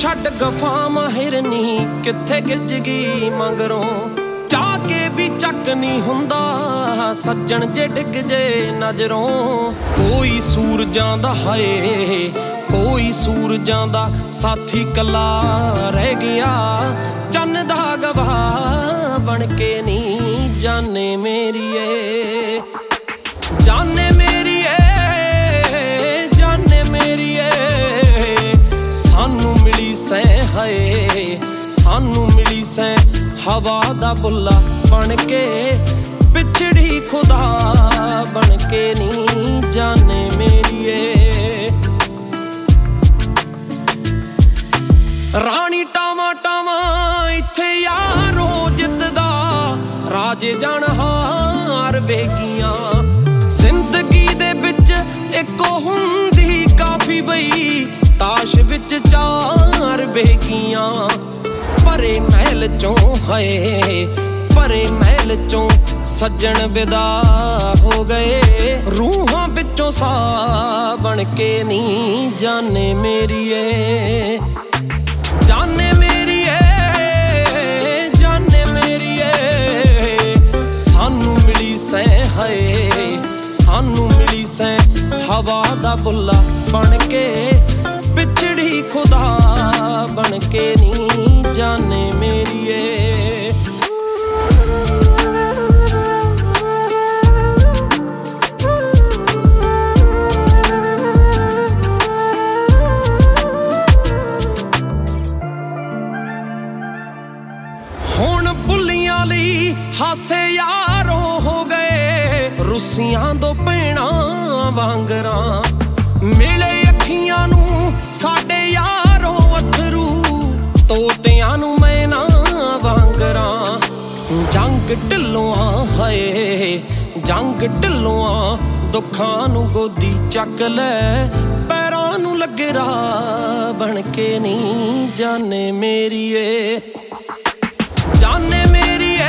ਛੱਡ ਗਫਾ ਮਾਹਿਰਨੀ ਕਿੱਥੇ ਗਿੱਜ ਗਈ ਮਗਰੋਂ ਚਾਹ ਕੇ ਵੀ ਚੱਕ ਨਹੀਂ ਹੁੰਦਾ ਸੱਜਣ ਜੇ ਡਿੱਗ ਜੇ ਨਜ਼ਰੋਂ ਕੋਈ ਸੂਰਜਾਂ ਦਾ ਹਾਏ ਕੋਈ ਸੂਰਜਾਂ ਦਾ ਸਾਥੀ ਕੱਲਾ ਰਹਿ ਗਿਆ ਚੰਨ ਦਾ ਗਵਾਹ ਬਣ ਕੇ ਨਹੀਂ ਜਾਨੇ ਮੇਰੀਏ ਜਾਨੇ ਮੇਰੀਏ ਜਾਨੇ ਮੇਰੀਏ ਸਾਨੂੰ ਮਿਲੀ ਸੈਂ ਹਾਏ ਸਾਨੂੰ ਮਿਲੀ ਸੈਂ ਹਵਾ ਦਾ ਬੁੱਲਾ ਬਣ ਕੇ ਪਿਛੜੀ ਖੁਦਾ ਬਣ ਕੇ ਨਹੀਂ ਜਾਨੇ ਮੇਰੀਏ ਰਾਣੀ ਟਾਵਾਂ ਟਾਵਾਂ ਇੱਥੇ ਯਾਰੋ ਜਿੱਤਦਾ ਰਾਜੇ ਜਾਣ ਹਾਰ ਵੇਗੀਆਂ ਜ਼ਿੰਦਗੀ ਦੇ ਵਿੱਚ ਇੱਕੋ ਹੁੰਦੀ ਕਾਫੀ ਬਈ ਤਾਸ਼ ਵਿੱਚ ਚਾਰ ਵੇਗੀਆਂ ਭਰੇ ਮਹਿਲ ਚੋਂ ਹਾਏ ਭਰੇ ਮਹਿਲ ਚੋਂ ਸੱਜਣ ਵਿਦਾ ਹੋ ਗਏ ਰੂਹਾਂ ਵਿੱਚੋਂ ਸਾਹ ਬਣ ਕੇ ਨਹੀਂ ਜਾਨੇ ਮੇਰੀਏ ਜਾਨੇ ਮੇਰੀਏ ਜਾਨੇ ਮੇਰੀਏ ਸਾਨੂੰ ਮਿਲੀ ਸੈਂ ਹਾਏ ਸਾਨੂੰ ਮਿਲੀ ਸੈਂ ਹਵਾ ਦਾ ਬੁੱਲਾ ਬਣ ਕੇ ਪਿਛੜੀ ਖੁਦਾ ਬਣ ਕੇ ਨਹੀਂ ਜਾਨੇ ਮੇਰੀਏ ਹੁਣ ਬੁੱਲੀਆਂ ਲਈ ਹਾਸੇ ਯਾਰੋ ਹੋ ਗਏ ਰੁੱਸੀਆਂ ਦੋ ਭੈਣਾਂ ਵਾਂਗਰਾਂ ਮਿਲੇ ਅੱਖੀਆਂ ਨੂੰ ਸਾਡੇ ਯਾਰੋ ਅਥਰੂ ਤੋਤਿਆਂ ਨੂੰ ਮੈਨਾ ਵਾਂਗਰਾਂ ਜੰਗ ਢਿੱਲੋਂ ਹਾਏ ਜੰਗ ਢਿੱਲੋਂ ਦੁੱਖਾਂ ਨੂੰ ਗੋਦੀ ਚੱਕ ਲੈ ਪੈਰਾਂ ਨੂੰ ਲੱਗੇ ਰਾਹ ਬਣ ਕੇ ਨਹੀਂ ਜਾਨੇ ਮੇਰੀਏ ਜਾਨੇ ਮੇਰੀਏ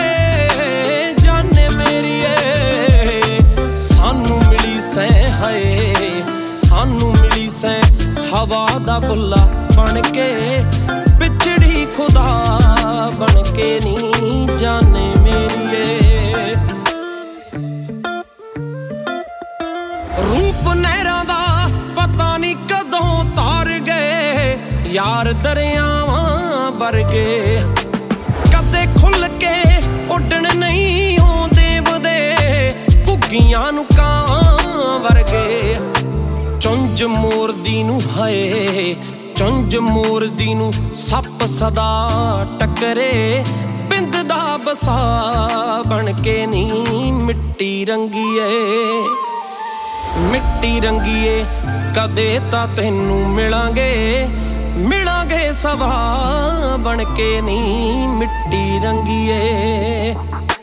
ਜਾਨੇ ਮੇਰੀਏ ਸਾਨੂੰ ਮਿਲੀ ਸੈਂ ਹਾਏ ਸਾਨੂੰ ਮਿਲੀ ਸੈਂ ਹਵਾ ਦਾ ਬੁੱਲਾ ਬਣ ਕੇ ਪਿਛੜੀ ਖੁਦਾ ਬਣ ਕੇ ਨਹੀਂ ਜਾਨੇ ਮੇਰੀਏ ਰੂਪ ਨਹਿਰਾਂ ਦਾ ਪਤਾ ਨਹੀਂ ਕਦੋਂ ਤਾਰ ਗਏ ਯਾਰ ਦਰਿਆਵਾਂ ਵਰਗੇ ਕਦੇ ਖੁੱਲ ਕੇ ਉੱਡਣ ਨਹੀਂ ਆਉਂਦੇ ਵਦੇ ਘੁੱਗੀਆਂ ਨੂੰ ਕਾਂ ਵਰਗੇ ਚੁੰਝ ਮੋਰਦੀ ਨੂੰ ਹਾਏ ਚੁੰਝ ਮੋਰਦੀ ਨੂੰ ਸੱਪ ਸਦਾ ਟੱਕਰੇ ਬਿੰਦ ਦਾ ਬਸਾ ਬਣ ਕੇ ਨਹੀਂ ਮਿੱਟੀ ਰੰਗੀਏ ਮਿੱਟੀ ਰੰਗੀਏ ਕਦੇ ਤਾਂ ਤੈਨੂੰ ਮਿਲਾਂਗੇ ਮਿਲਾਂਗੇ ਸਵਾ ਬਣ ਕੇ ਨਹੀਂ ਮਿੱਟੀ ਰੰਗੀਏ